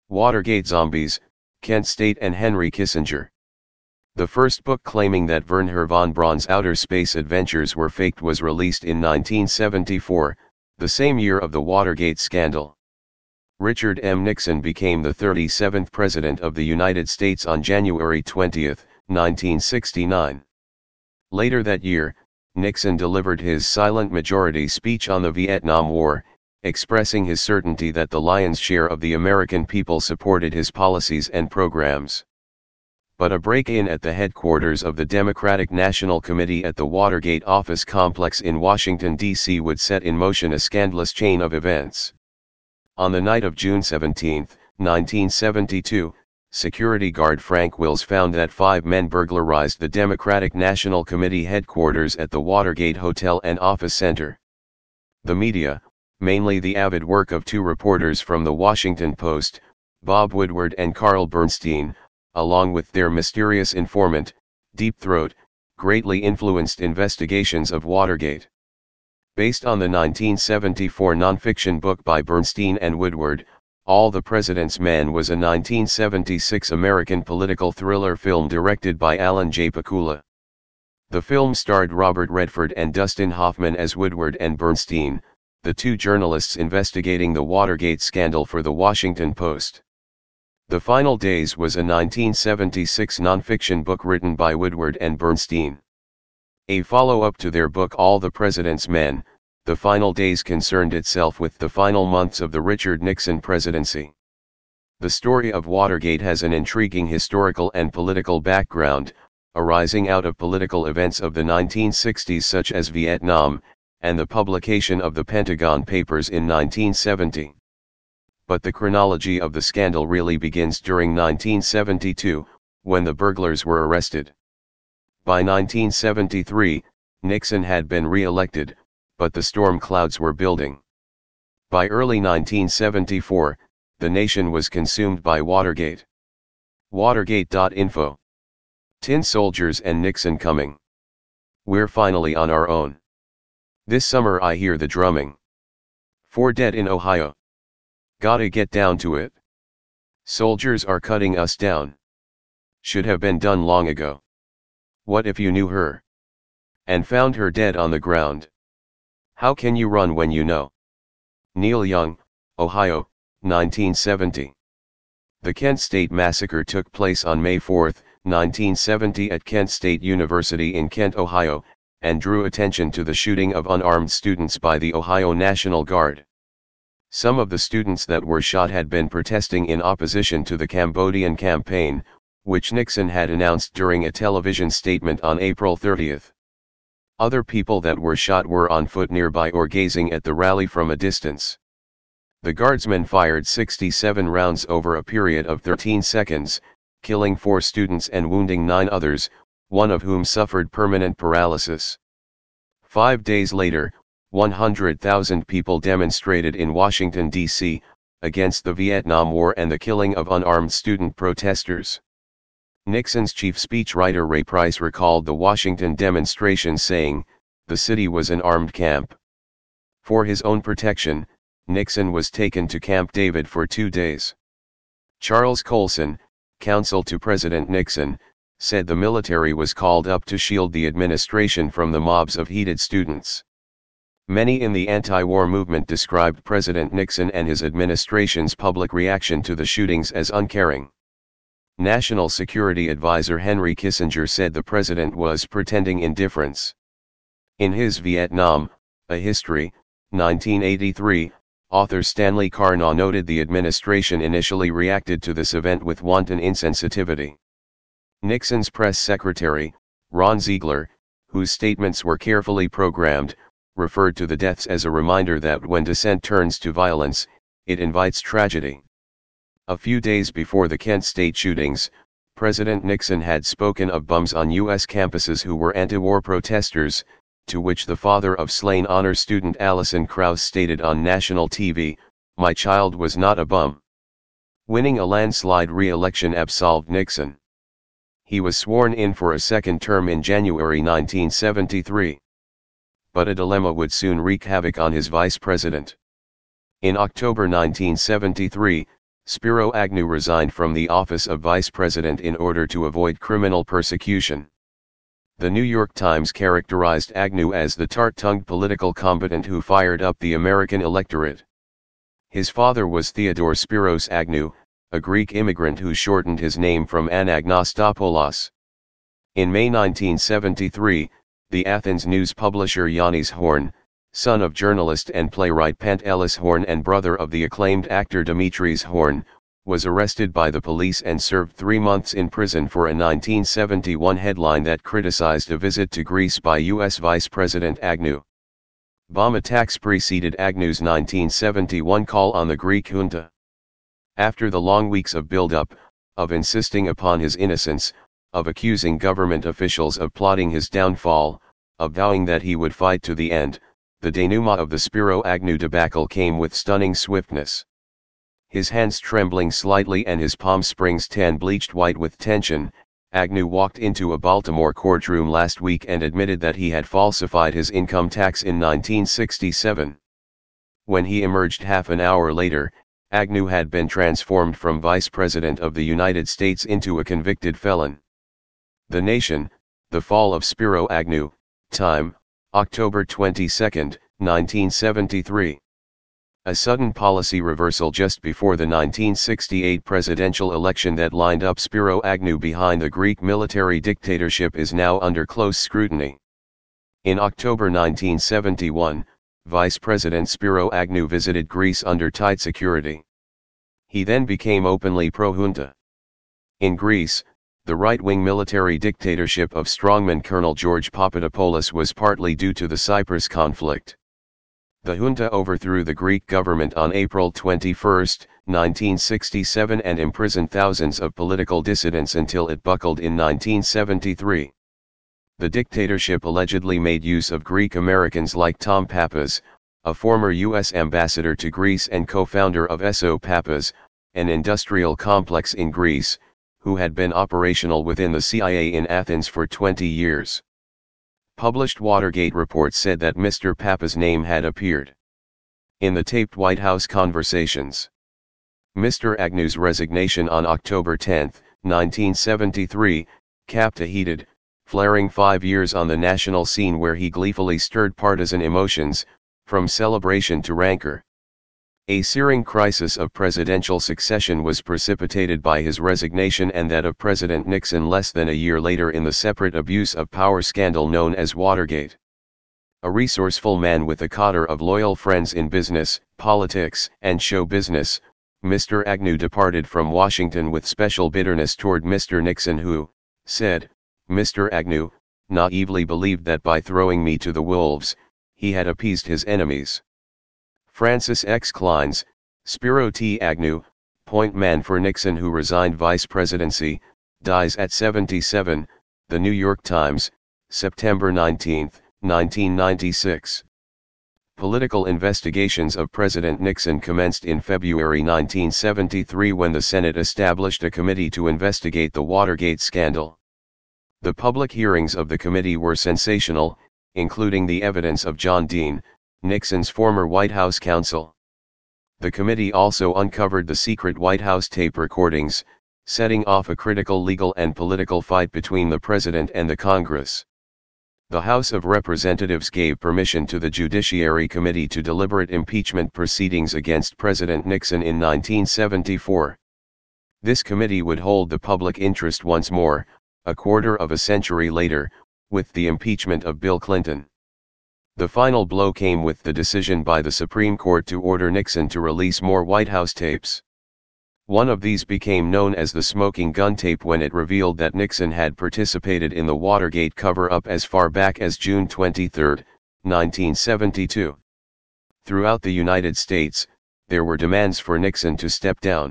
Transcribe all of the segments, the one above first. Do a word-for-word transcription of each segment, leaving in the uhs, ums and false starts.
Watergate Zombies, Kent State and Henry Kissinger. The first book claiming that Wernher von Braun's outer space adventures were faked was released in nineteen seventy-four, the same year of the Watergate scandal. Richard M. Nixon became the thirty-seventh President of the United States on January twentieth, nineteen sixty-nine. Later that year, Nixon delivered his silent majority speech on the Vietnam War, expressing his certainty that the lion's share of the American people supported his policies and programs. But a break-in at the headquarters of the Democratic National Committee at the Watergate office complex in Washington, D C would set in motion a scandalous chain of events. On the night of June seventeenth, nineteen seventy-two, security guard Frank Wills found that five men burglarized the Democratic National Committee headquarters at the Watergate Hotel and Office Center. The media, mainly the avid work of two reporters from the Washington Post, Bob Woodward and Carl Bernstein, along with their mysterious informant, Deep Throat, greatly influenced investigations of Watergate. Based on the nineteen seventy-four nonfiction book by Bernstein and Woodward, All the President's Men was a nineteen seventy-six American political thriller film directed by Alan J. Pakula. The film starred Robert Redford and Dustin Hoffman as Woodward and Bernstein, the two journalists investigating the Watergate scandal for the Washington Post. The Final Days was a nineteen seventy-six nonfiction book written by Woodward and Bernstein. A follow-up to their book All the President's Men, The Final Days concerned itself with the final months of the Richard Nixon presidency. The story of Watergate has an intriguing historical and political background, arising out of political events of the nineteen sixties such as Vietnam, and the publication of the Pentagon Papers in nineteen seventy. But the chronology of the scandal really begins during nineteen seventy-two, when the burglars were arrested. By nineteen seventy-three, Nixon had been re-elected, but the storm clouds were building. By early nineteen seventy-four, the nation was consumed by Watergate. Watergate dot info. Tin soldiers and Nixon coming. We're finally on our own. This summer I hear the drumming. Four dead in Ohio. Gotta get down to it. Soldiers are cutting us down. Should have been done long ago. What if you knew her? And found her dead on the ground? How can you run when you know? Neil Young, Ohio, nineteen seventy. The Kent State Massacre took place on May fourth, nineteen seventy at Kent State University in Kent, Ohio, and drew attention to the shooting of unarmed students by the Ohio National Guard. Some of the students that were shot had been protesting in opposition to the Cambodian campaign, which Nixon had announced during a television statement on April thirtieth. Other people that were shot were on foot nearby or gazing at the rally from a distance. The guardsmen fired sixty-seven rounds over a period of thirteen seconds, killing four students and wounding nine others, one of whom suffered permanent paralysis. Five days later, one hundred thousand people demonstrated in Washington, D C, against the Vietnam War and the killing of unarmed student protesters. Nixon's chief speechwriter Ray Price recalled the Washington demonstration saying, "The city was an armed camp." For his own protection, Nixon was taken to Camp David for two days. Charles Colson, counsel to President Nixon, said the military was called up to shield the administration from the mobs of heated students. Many in the anti-war movement described President Nixon and his administration's public reaction to the shootings as uncaring. National Security Advisor Henry Kissinger said the president was pretending indifference. In his Vietnam, A History, nineteen eighty-three, author Stanley Carnaugh noted the administration initially reacted to this event with wanton insensitivity. Nixon's press secretary, Ron Ziegler, whose statements were carefully programmed, referred to the deaths as a reminder that when dissent turns to violence, it invites tragedy. A few days before the Kent State shootings, President Nixon had spoken of bums on U S campuses who were anti-war protesters, to which the father of slain honor student Allison Krauss stated on national T V, "My child was not a bum." Winning a landslide re-election absolved Nixon. He was sworn in for a second term in January nineteen seventy-three. But a dilemma would soon wreak havoc on his vice president. In October nineteen seventy-three, Spiro Agnew resigned from the office of vice president in order to avoid criminal persecution. The New York Times characterized Agnew as the tart-tongued political combatant who fired up the American electorate. His father was Theodore Spiros Agnew, a Greek immigrant who shortened his name from Anagnostopoulos. In May nineteen seventy-three, the Athens news publisher Yannis Horn, son of journalist and playwright Pantelis Horn and brother of the acclaimed actor Dimitris Horn, was arrested by the police and served three months in prison for a nineteen seventy-one headline that criticized a visit to Greece by U S Vice President Agnew. Bomb attacks preceded Agnew's nineteen seventy-one call on the Greek junta. After the long weeks of build-up, of insisting upon his innocence, of accusing government officials of plotting his downfall, of vowing that he would fight to the end, the denouement of the Spiro Agnew debacle came with stunning swiftness. His hands trembling slightly and his palm springs tan bleached white with tension, Agnew walked into a Baltimore courtroom last week and admitted that he had falsified his income tax in nineteen sixty-seven. When he emerged half an hour later, Agnew had been transformed from Vice President of the United States into a convicted felon. The Nation, The Fall of Spiro Agnew, time, October twenty-second, nineteen seventy-three. A sudden policy reversal just before the nineteen sixty-eight presidential election that lined up Spiro Agnew behind the Greek military dictatorship is now under close scrutiny. In October nineteen seventy-one, Vice President Spiro Agnew visited Greece under tight security. He then became openly pro-junta. In Greece, the right-wing military dictatorship of strongman Colonel George Papadopoulos was partly due to the Cyprus conflict. The junta overthrew the Greek government on April twenty-first, nineteen sixty-seven and imprisoned thousands of political dissidents until it buckled in nineteen seventy-three. The dictatorship allegedly made use of Greek Americans like Tom Pappas, a former U S ambassador to Greece and co-founder of S O Pappas, an industrial complex in Greece, who had been operational within the C I A in Athens for twenty years. Published Watergate reports said that Mister Pappas' name had appeared in the taped White House conversations. Mister Agnew's resignation on October tenth, nineteen seventy-three, capped a heated, flaring five years on the national scene where he gleefully stirred partisan emotions, from celebration to rancor. A searing crisis of presidential succession was precipitated by his resignation and that of President Nixon less than a year later in the separate abuse of power scandal known as Watergate. A resourceful man with a cadre of loyal friends in business, politics, and show business, Mister Agnew departed from Washington with special bitterness toward Mister Nixon who, said, Mister Agnew, naively believed that by throwing me to the wolves, he had appeased his enemies. Francis X. Kleins, Spiro T. Agnew, point man for Nixon who resigned vice presidency, dies at seventy-seven, The New York Times, September nineteenth, nineteen ninety-six. Political investigations of President Nixon commenced in February nineteen seventy-three when the Senate established a committee to investigate the Watergate scandal. The public hearings of the committee were sensational, including the evidence of John Dean, Nixon's former White House counsel. The committee also uncovered the secret White House tape recordings, setting off a critical legal and political fight between the President and the Congress. The House of Representatives gave permission to the Judiciary Committee to deliberate impeachment proceedings against President Nixon in nineteen seventy-four. This committee would hold the public interest once more, a quarter of a century later, with the impeachment of Bill Clinton. The final blow came with the decision by the Supreme Court to order Nixon to release more White House tapes. One of these became known as the smoking gun tape when it revealed that Nixon had participated in the Watergate cover-up as far back as June twenty-third, nineteen seventy-two. Throughout the United States, there were demands for Nixon to step down.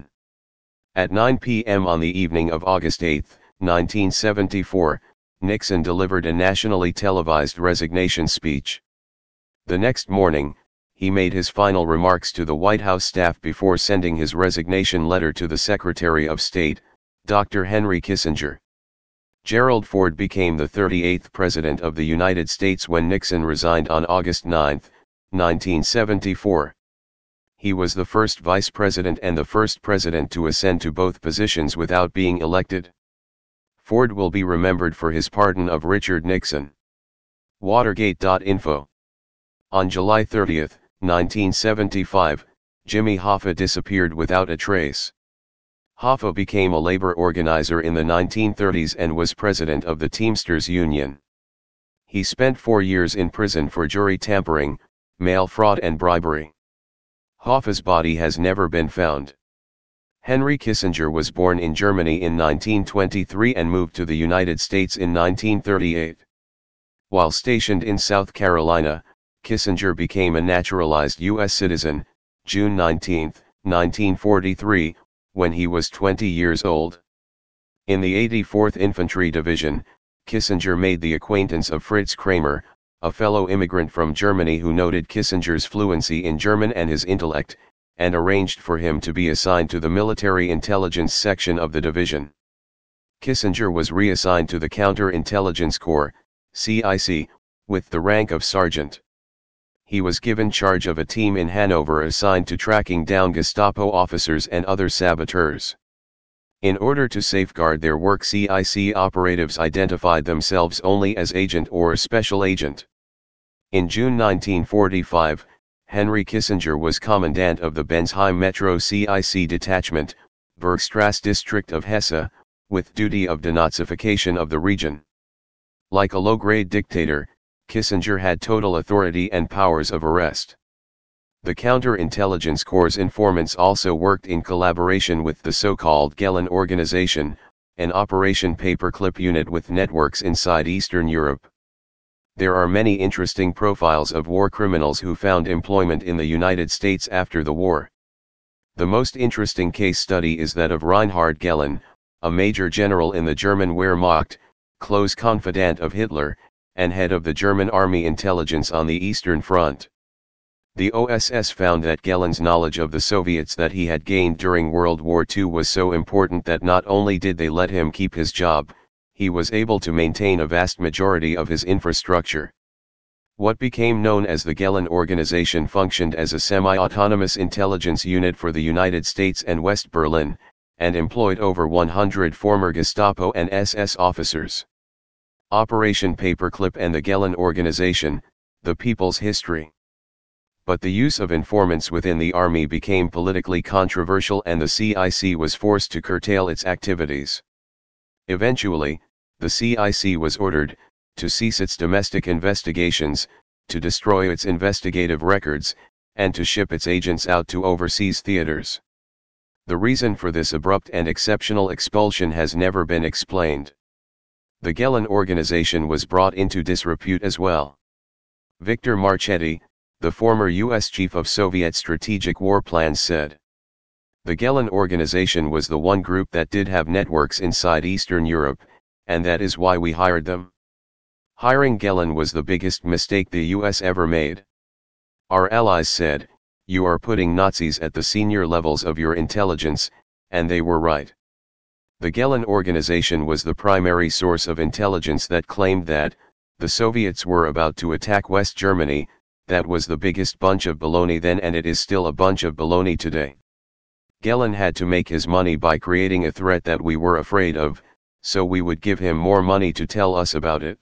At nine p m on the evening of August eighth, nineteen seventy-four, Nixon delivered a nationally televised resignation speech. The next morning, he made his final remarks to the White House staff before sending his resignation letter to the Secretary of State, Doctor Henry Kissinger. Gerald Ford became the thirty-eighth President of the United States when Nixon resigned on August ninth, nineteen seventy-four. He was the first vice president and the first president to ascend to both positions without being elected. Ford will be remembered for his pardon of Richard Nixon. Watergate dot info. On July thirtieth, nineteen seventy-five, Jimmy Hoffa disappeared without a trace. Hoffa became a labor organizer in the nineteen thirties and was president of the Teamsters Union. He spent four years in prison for jury tampering, mail fraud and bribery. Hoffa's body has never been found. Henry Kissinger was born in Germany in nineteen twenty-three and moved to the United States in nineteen thirty-eight. While stationed in South Carolina, Kissinger became a naturalized U S citizen, June nineteenth, nineteen forty-three, when he was twenty years old. In the eighty-fourth Infantry Division, Kissinger made the acquaintance of Fritz Kramer, a fellow immigrant from Germany who noted Kissinger's fluency in German and his intellect, and arranged for him to be assigned to the military intelligence section of the division. Kissinger was reassigned to the Counterintelligence Corps, C I C, with the rank of sergeant. He was given charge of a team in Hanover assigned to tracking down Gestapo officers and other saboteurs. In order to safeguard their work, C I C operatives identified themselves only as agent or special agent. In June nineteen forty-five, Henry Kissinger was commandant of the Bensheim Metro C I C detachment, Bergstrasse district of Hesse, with duty of denazification of the region. Like a low-grade dictator, Kissinger had total authority and powers of arrest. The Counterintelligence Corps' informants also worked in collaboration with the so-called Gehlen Organization, an Operation Paperclip unit with networks inside Eastern Europe. There are many interesting profiles of war criminals who found employment in the United States after the war. The most interesting case study is that of Reinhard Gehlen, a major general in the German Wehrmacht, close confidant of Hitler, and head of the German army intelligence on the Eastern Front. The O S S found that Gehlen's knowledge of the Soviets that he had gained during World War Two was so important that not only did they let him keep his job, he was able to maintain a vast majority of his infrastructure. What became known as the Gehlen Organization functioned as a semi-autonomous intelligence unit for the United States and West Berlin, and employed over one hundred former Gestapo and S S officers. Operation Paperclip and the Gehlen Organization, the People's History. But the use of informants within the army became politically controversial and the C I C was forced to curtail its activities. Eventually, the C I C was ordered to cease its domestic investigations, to destroy its investigative records, and to ship its agents out to overseas theaters. The reason for this abrupt and exceptional expulsion has never been explained. The Gehlen Organization was brought into disrepute as well. Victor Marchetti, the former U S chief of Soviet strategic war plans, said, "The Gehlen Organization was the one group that did have networks inside Eastern Europe, and that is why we hired them. Hiring Gehlen was the biggest mistake the U S ever made. Our allies said, you are putting Nazis at the senior levels of your intelligence, and they were right. The Gehlen Organization was the primary source of intelligence that claimed that the Soviets were about to attack West Germany. That was the biggest bunch of baloney then, and it is still a bunch of baloney today. Gehlen had to make his money by creating a threat that we were afraid of, so we would give him more money to tell us about it.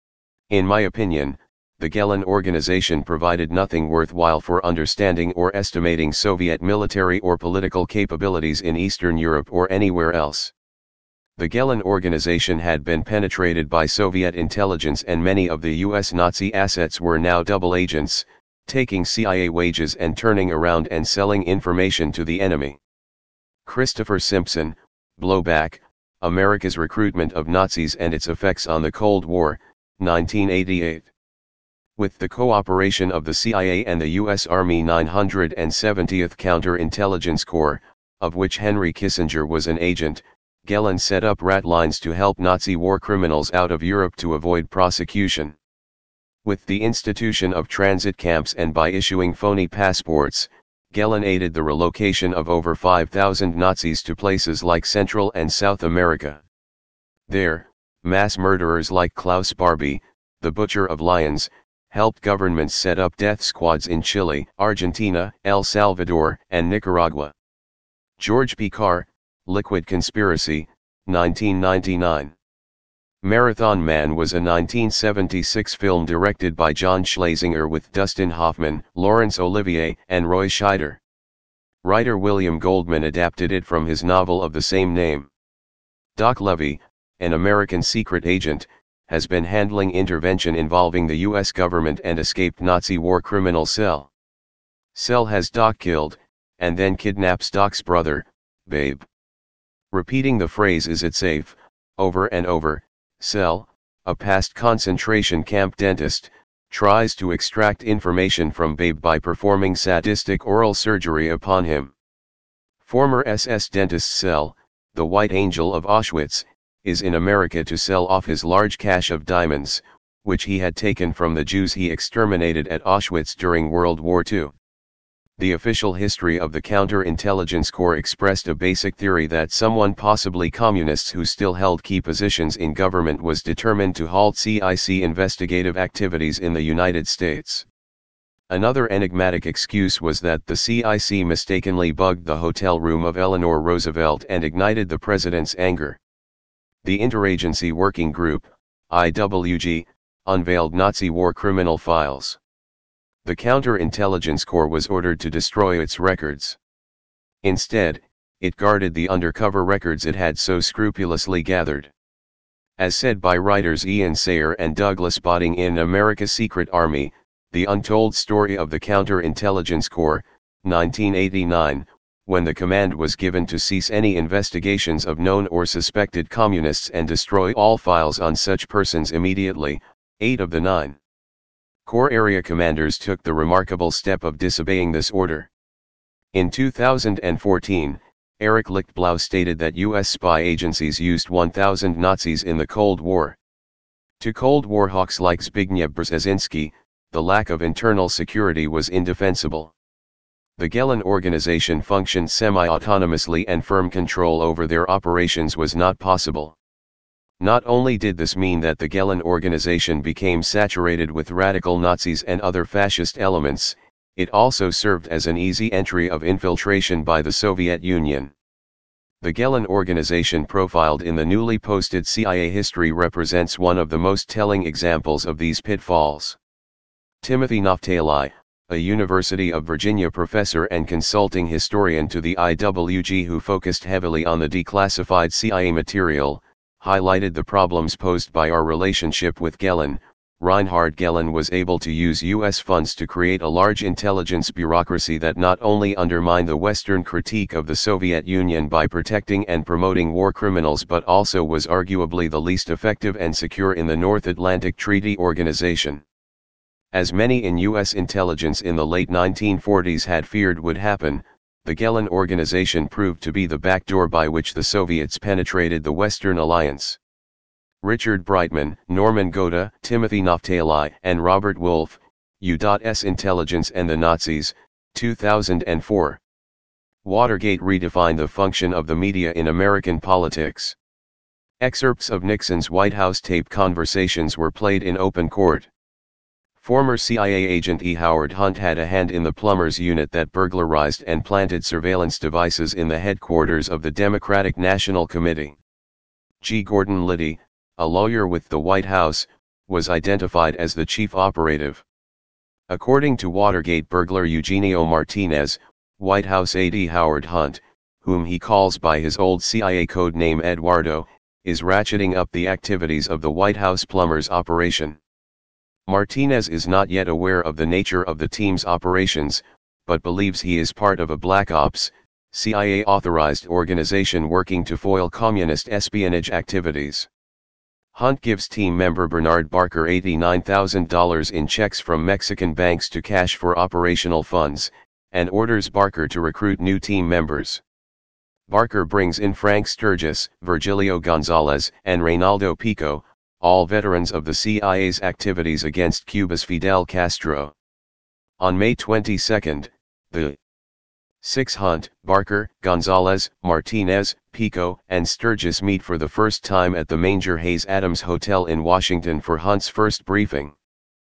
In my opinion, the Gehlen Organization provided nothing worthwhile for understanding or estimating Soviet military or political capabilities in Eastern Europe or anywhere else. The Gehlen Organization had been penetrated by Soviet intelligence, and many of the U S Nazi assets were now double agents, taking C I A wages and turning around and selling information to the enemy." Christopher Simpson, Blowback, America's Recruitment of Nazis and Its Effects on the Cold War, nineteen eighty-eight. With the cooperation of the C I A and the U S Army nine hundred seventieth Counterintelligence Corps, of which Henry Kissinger was an agent, Gehlen set up rat lines to help Nazi war criminals out of Europe to avoid prosecution. With the institution of transit camps and by issuing phony passports, Gehlen aided the relocation of over five thousand Nazis to places like Central and South America. There, mass murderers like Klaus Barbie, the Butcher of Lions, helped governments set up death squads in Chile, Argentina, El Salvador, and Nicaragua. George P. Carr, Liquid Conspiracy, nineteen ninety-nine. Marathon Man was a nineteen seventy-six film directed by John Schlesinger with Dustin Hoffman, Laurence Olivier, and Roy Scheider. Writer William Goldman adapted it from his novel of the same name. Doc Levy, an American secret agent, has been handling intervention involving the U S government and escaped Nazi war criminal Cell. Cell has Doc killed, and then kidnaps Doc's brother, Babe. Repeating the phrase "is it safe?" over and over, Cell, a past concentration camp dentist, tries to extract information from Babe by performing sadistic oral surgery upon him. Former S S dentist Cell, the White Angel of Auschwitz, is in America to sell off his large cache of diamonds, which he had taken from the Jews he exterminated at Auschwitz during World War Two. The official history of the Counterintelligence Corps expressed a basic theory that someone, possibly communists who still held key positions in government, was determined to halt C I C investigative activities in the United States. Another enigmatic excuse was that the C I C mistakenly bugged the hotel room of Eleanor Roosevelt and ignited the president's anger. The Interagency Working Group, I W G, unveiled Nazi war criminal files. The Counterintelligence Corps was ordered to destroy its records. Instead, it guarded the undercover records it had so scrupulously gathered. As said by writers Ian Sayer and Douglas Botting in America's Secret Army, The Untold Story of the Counterintelligence Corps, nineteen eighty-nine, when the command was given to cease any investigations of known or suspected communists and destroy all files on such persons immediately, eight of the nine Corps area commanders took the remarkable step of disobeying this order. In two thousand fourteen, Eric Lichtblau stated that U S spy agencies used one thousand Nazis in the Cold War. To Cold War hawks like Zbigniew Brzezinski, the lack of internal security was indefensible. The Gehlen organization functioned semi-autonomously and firm control over their operations was not possible. Not only did this mean that the Gehlen organization became saturated with radical Nazis and other fascist elements, it also served as an easy entry of infiltration by the Soviet Union. The Gehlen organization profiled in the newly posted C I A history represents one of the most telling examples of these pitfalls. Timothy Naftali, a University of Virginia professor and consulting historian to the I W G who focused heavily on the declassified C I A material, highlighted the problems posed by our relationship with Gehlen. Reinhard Gehlen was able to use U S funds to create a large intelligence bureaucracy that not only undermined the Western critique of the Soviet Union by protecting and promoting war criminals but also was arguably the least effective and secure in the North Atlantic Treaty Organization. As many in U S intelligence in the late nineteen forties had feared would happen, the Gehlen organization proved to be the backdoor by which the Soviets penetrated the Western Alliance. Richard Brightman, Norman Goda, Timothy Naftali, and Robert Wolf, U S Intelligence and the Nazis, two thousand four. Watergate redefined the function of the media in American politics. Excerpts of Nixon's White House tape conversations were played in open court. Former C I A agent E. Howard Hunt had a hand in the plumbers unit that burglarized and planted surveillance devices in the headquarters of the Democratic National Committee. G. Gordon Liddy, a lawyer with the White House, was identified as the chief operative. According to Watergate burglar Eugenio Martinez, White House aide Howard Hunt, whom he calls by his old C I A code name Eduardo, is ratcheting up the activities of the White House plumbers operation. Martinez is not yet aware of the nature of the team's operations, but believes he is part of a Black Ops, C I A-authorized organization working to foil communist espionage activities. Hunt gives team member Bernard Barker eighty-nine thousand dollars in checks from Mexican banks to cash for operational funds, and orders Barker to recruit new team members. Barker brings in Frank Sturgis, Virgilio Gonzalez, and Reynaldo Pico, all veterans of the C I A's activities against Cuba's Fidel Castro. On May twenty-second, the six Hunt, Barker, Gonzalez, Martinez, Pico, and Sturgis meet for the first time at the Manger Hayes Adams Hotel in Washington for Hunt's first briefing.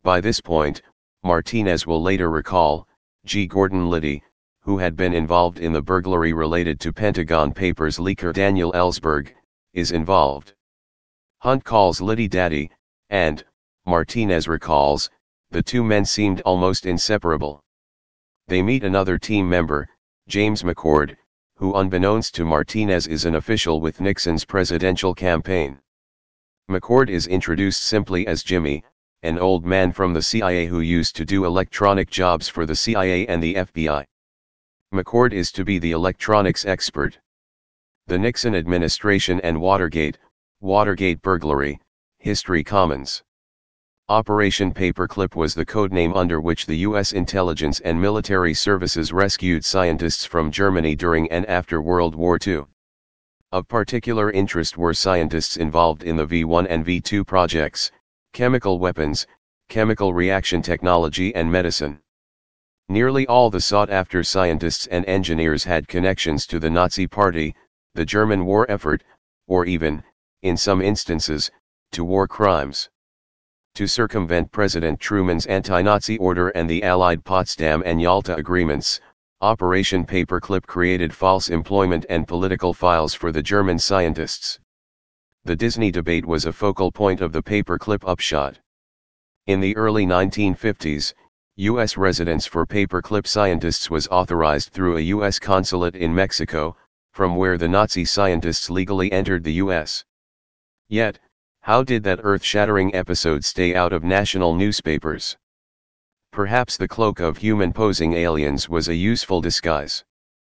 By this point, Martinez will later recall, G. Gordon Liddy, who had been involved in the burglary related to Pentagon Papers leaker Daniel Ellsberg, is involved. Hunt calls Liddy daddy, and, Martinez recalls, the two men seemed almost inseparable. They meet another team member, James McCord, who unbeknownst to Martinez is an official with Nixon's presidential campaign. McCord is introduced simply as Jimmy, an old man from the C I A who used to do electronic jobs for the C I A and the F B I. McCord is to be the electronics expert. The Nixon administration and Watergate, Watergate burglary, History Commons. Operation Paperclip was the codename under which the U S intelligence and military services rescued scientists from Germany during and after World War Two. Of particular interest were scientists involved in the V one and V two projects, chemical weapons, chemical reaction technology and medicine. Nearly all the sought-after scientists and engineers had connections to the Nazi Party, the German war effort, or even, in some instances, to war crimes. To circumvent President Truman's anti-Nazi order and the Allied Potsdam and Yalta agreements, Operation Paperclip created false employment and political files for the German scientists. The Disney debate was a focal point of the Paperclip upshot. In the early nineteen fifties, U S residence for Paperclip scientists was authorized through a U S consulate in Mexico, from where the Nazi scientists legally entered the U S. Yet, how did that earth-shattering episode stay out of national newspapers? Perhaps the cloak of human-posing aliens was a useful disguise.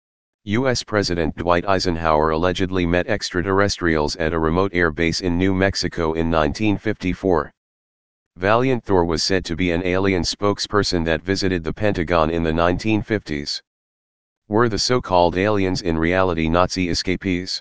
U S President Dwight Eisenhower allegedly met extraterrestrials at a remote air base in New Mexico in nineteen fifty-four. Valiant Thor was said to be an alien spokesperson that visited the Pentagon in the nineteen fifties. Were the so-called aliens in reality Nazi escapees?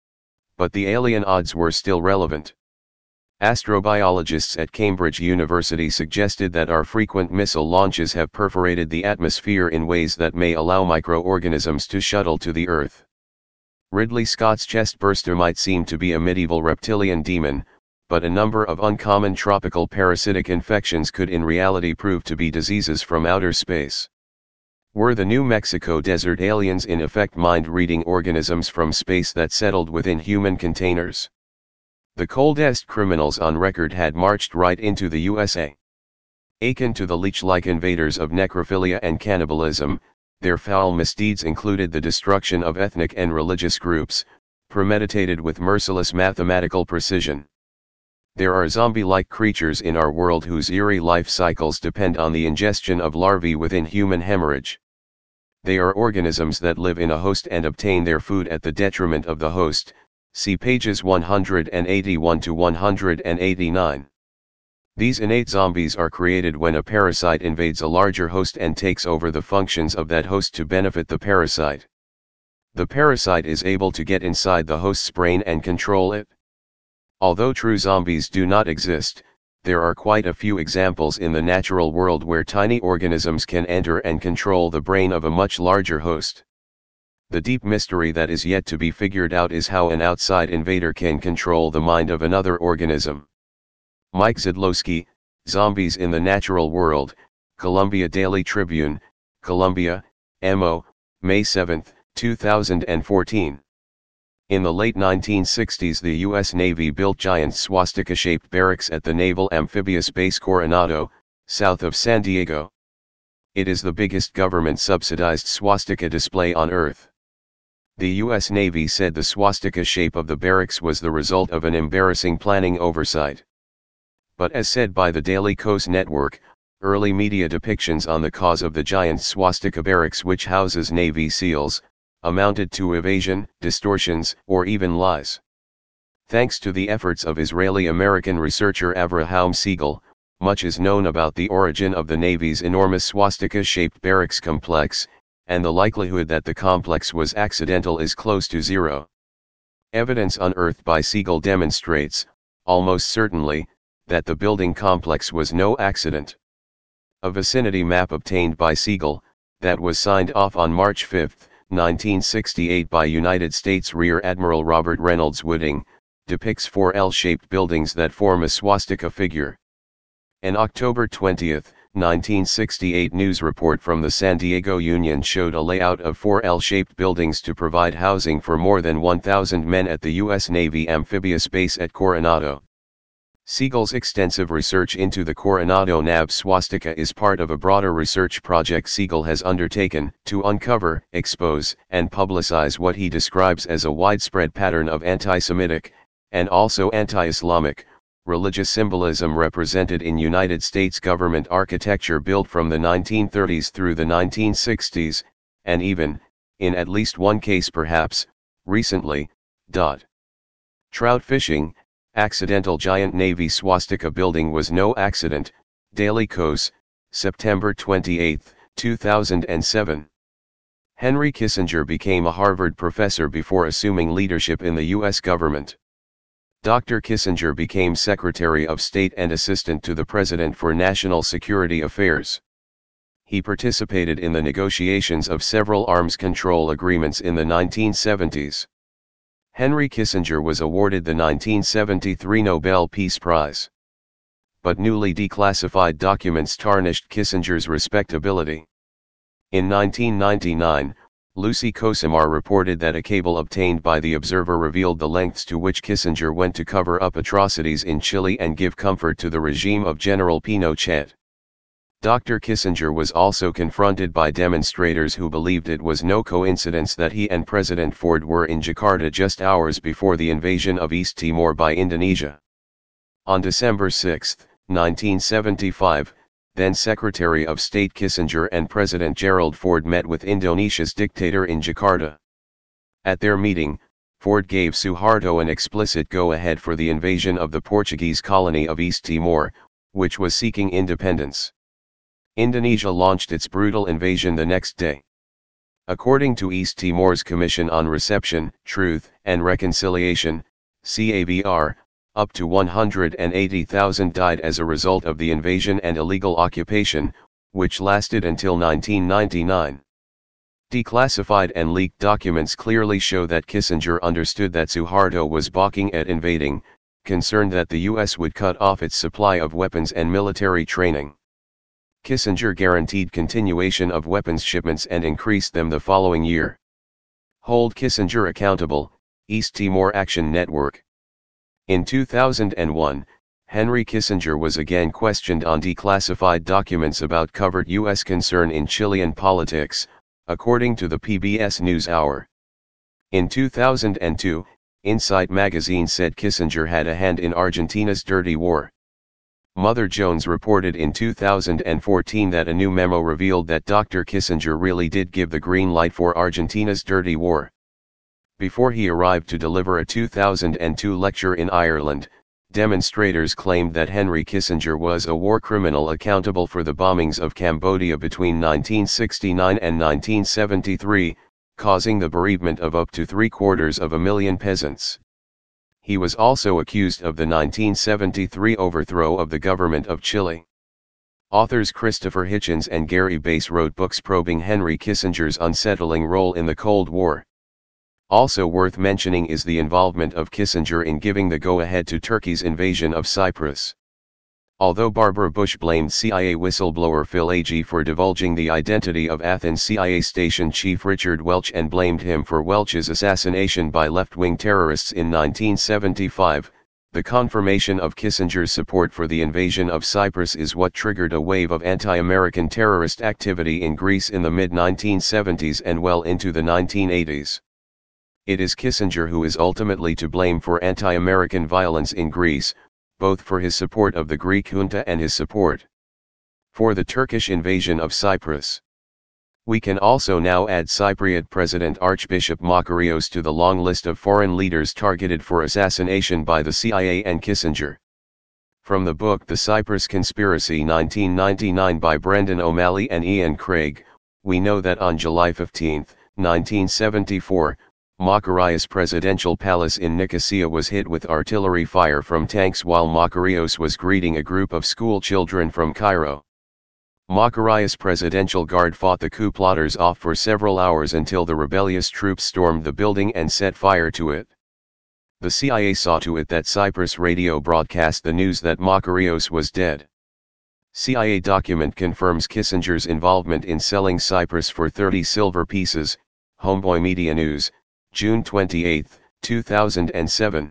But the alien odds were still relevant. Astrobiologists at Cambridge University suggested that our frequent missile launches have perforated the atmosphere in ways that may allow microorganisms to shuttle to the Earth. Ridley Scott's chestburster might seem to be a medieval reptilian demon, but a number of uncommon tropical parasitic infections could in reality prove to be diseases from outer space. Were the New Mexico desert aliens in effect mind-reading organisms from space that settled within human containers? The coldest criminals on record had marched right into the U S A. Akin to the leech-like invaders of necrophilia and cannibalism, their foul misdeeds included the destruction of ethnic and religious groups, premeditated with merciless mathematical precision. There are zombie-like creatures in our world whose eerie life cycles depend on the ingestion of larvae within human hemorrhage. They are organisms that live in a host and obtain their food at the detriment of the host. See pages one hundred eighty-one to one hundred eighty-nine. These innate zombies are created when a parasite invades a larger host and takes over the functions of that host to benefit the parasite. The parasite is able to get inside the host's brain and control it. Although true zombies do not exist, there are quite a few examples in the natural world where tiny organisms can enter and control the brain of a much larger host. The deep mystery that is yet to be figured out is how an outside invader can control the mind of another organism. Mike Zidlowski, Zombies in the Natural World, Columbia Daily Tribune, Columbia, M O, May seventh, two thousand fourteen. In the late nineteen sixties, the U S Navy built giant swastika-shaped barracks at the Naval Amphibious Base Coronado, south of San Diego. It is the biggest government-subsidized swastika display on Earth. The U S Navy said the swastika shape of the barracks was the result of an embarrassing planning oversight. But as said by the Daily Kos Network, early media depictions on the cause of the giant swastika barracks, which houses Navy SEALs, amounted to evasion, distortions, or even lies. Thanks to the efforts of Israeli-American researcher Avraham Siegel, much is known about the origin of the Navy's enormous swastika-shaped barracks complex, and the likelihood that the complex was accidental is close to zero. Evidence unearthed by Siegel demonstrates, almost certainly, that the building complex was no accident. A vicinity map obtained by Siegel, that was signed off on March fifth, nineteen sixty-eight by United States Rear Admiral Robert Reynolds Wooding, depicts four L-shaped buildings that form a swastika figure. An October twentieth, nineteen sixty-eight news report from the San Diego Union showed a layout of four L-shaped buildings to provide housing for more than one thousand men at the U S Navy amphibious base at Coronado. Siegel's extensive research into the Coronado Nab swastika is part of a broader research project Siegel has undertaken to uncover, expose, and publicize what he describes as a widespread pattern of anti-Semitic, and also anti-Islamic, religious symbolism represented in United States government architecture built from the nineteen thirties through the nineteen sixties, and even, in at least one case perhaps, recently. Trout fishing, accidental giant Navy swastika building was no accident. Daily Kos, September twenty-eighth, two thousand seven. Henry Kissinger became a Harvard professor before assuming leadership in the U S government. Doctor Kissinger became Secretary of State and Assistant to the President for National Security Affairs. He participated in the negotiations of several arms control agreements in the nineteen seventies. Henry Kissinger was awarded the nineteen seventy-three Nobel Peace Prize. But newly declassified documents tarnished Kissinger's respectability. In nineteen ninety-nine, Lucy Kosimar reported that a cable obtained by The Observer revealed the lengths to which Kissinger went to cover up atrocities in Chile and give comfort to the regime of General Pinochet. Doctor Kissinger was also confronted by demonstrators who believed it was no coincidence that he and President Ford were in Jakarta just hours before the invasion of East Timor by Indonesia. On December sixth, nineteen seventy-five, then Secretary of State Kissinger and President Gerald Ford met with Indonesia's dictator in Jakarta. At their meeting, Ford gave Suharto an explicit go-ahead for the invasion of the Portuguese colony of East Timor, which was seeking independence. Indonesia launched its brutal invasion the next day. According to East Timor's Commission on Reception, Truth, and Reconciliation, C A V R, up to one hundred eighty thousand died as a result of the invasion and illegal occupation, which lasted until nineteen ninety-nine. Declassified and leaked documents clearly show that Kissinger understood that Suharto was balking at invading, concerned that the U S would cut off its supply of weapons and military training. Kissinger guaranteed continuation of weapons shipments and increased them the following year. Hold Kissinger accountable, East Timor Action Network. In two thousand one, Henry Kissinger was again questioned on declassified documents about covert U S concern in Chilean politics, according to the P B S NewsHour. In two thousand two, Insight magazine said Kissinger had a hand in Argentina's dirty war. Mother Jones reported in two thousand fourteen that a new memo revealed that Doctor Kissinger really did give the green light for Argentina's dirty war. Before he arrived to deliver a two thousand two lecture in Ireland, demonstrators claimed that Henry Kissinger was a war criminal accountable for the bombings of Cambodia between nineteen sixty-nine and nineteen seventy-three, causing the bereavement of up to three-quarters of a million peasants. He was also accused of the nineteen seventy-three overthrow of the government of Chile. Authors Christopher Hitchens and Gary Bass wrote books probing Henry Kissinger's unsettling role in the Cold War. Also worth mentioning is the involvement of Kissinger in giving the go-ahead to Turkey's invasion of Cyprus. Although Barbara Bush blamed C I A whistleblower Phil Agee for divulging the identity of Athens C I A station chief Richard Welch and blamed him for Welch's assassination by left-wing terrorists in nineteen seventy-five, the confirmation of Kissinger's support for the invasion of Cyprus is what triggered a wave of anti-American terrorist activity in Greece in the mid nineteen seventies and well into the nineteen eighties. It is Kissinger who is ultimately to blame for anti-American violence in Greece, both for his support of the Greek junta and his support for the Turkish invasion of Cyprus. We can also now add Cypriot President Archbishop Makarios to the long list of foreign leaders targeted for assassination by the C I A and Kissinger. From the book The Cyprus Conspiracy nineteen ninety-nine by Brendan O'Malley and Ian Craig, we know that on July fifteenth, nineteen seventy-four, Makarios' presidential palace in Nicosia was hit with artillery fire from tanks while Makarios was greeting a group of school children from Cairo. Makarios' presidential guard fought the coup plotters off for several hours until the rebellious troops stormed the building and set fire to it. The C I A saw to it that Cyprus radio broadcast the news that Makarios was dead. C I A document confirms Kissinger's involvement in selling Cyprus for thirty silver pieces, Homeboy Media News, June twenty-eighth, two thousand seven.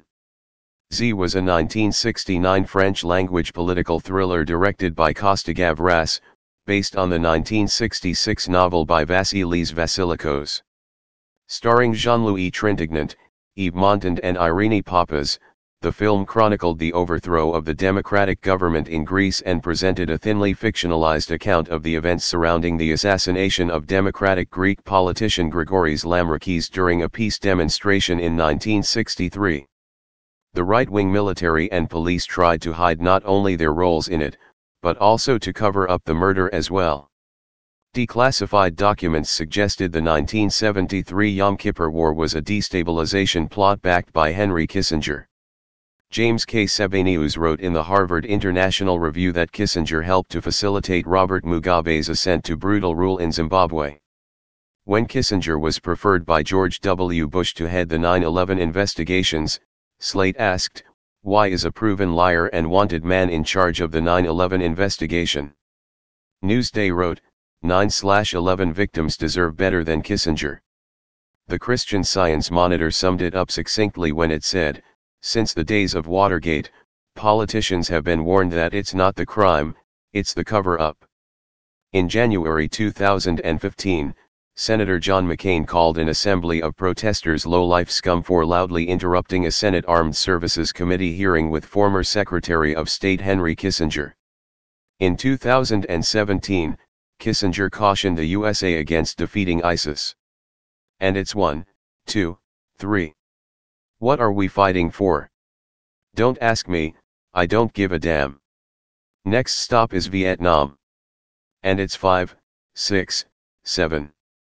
Z was a nineteen sixty-nine French-language political thriller directed by Costa Gavras, based on the nineteen sixty-six novel by Vasilis Vassilikos. Starring Jean-Louis Trintignant, Yves Montand and Irene Papas, the film chronicled the overthrow of the democratic government in Greece and presented a thinly fictionalized account of the events surrounding the assassination of democratic Greek politician Grigoris Lambrakis during a peace demonstration in nineteen sixty-three. The right-wing military and police tried to hide not only their roles in it, but also to cover up the murder as well. Declassified documents suggested the nineteen seventy-three Yom Kippur War was a destabilization plot backed by Henry Kissinger. James K. Sebenius wrote in the Harvard International Review that Kissinger helped to facilitate Robert Mugabe's ascent to brutal rule in Zimbabwe. When Kissinger was preferred by George W. Bush to head the nine eleven investigations, Slate asked, "Why is a proven liar and wanted man in charge of the nine eleven investigation?" Newsday wrote, nine eleven victims deserve better than Kissinger. The Christian Science Monitor summed it up succinctly when it said, "Since the days of Watergate, politicians have been warned that it's not the crime, it's the cover-up." In January two thousand fifteen, Senator John McCain called an assembly of protesters low-life scum for loudly interrupting a Senate Armed Services Committee hearing with former Secretary of State Henry Kissinger. In two thousand seventeen, Kissinger cautioned the U S A against defeating ISIS. And it's one, two, three. What are we fighting for? Don't ask me, I don't give a damn. Next stop is Vietnam. And it's five, six, seven.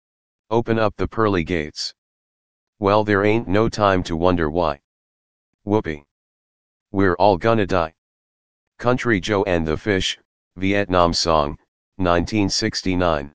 Open up the pearly gates. Well, there ain't no time to wonder why. Whoopee. We're all gonna die. Country Joe and the Fish, Vietnam Song, nineteen sixty-nine.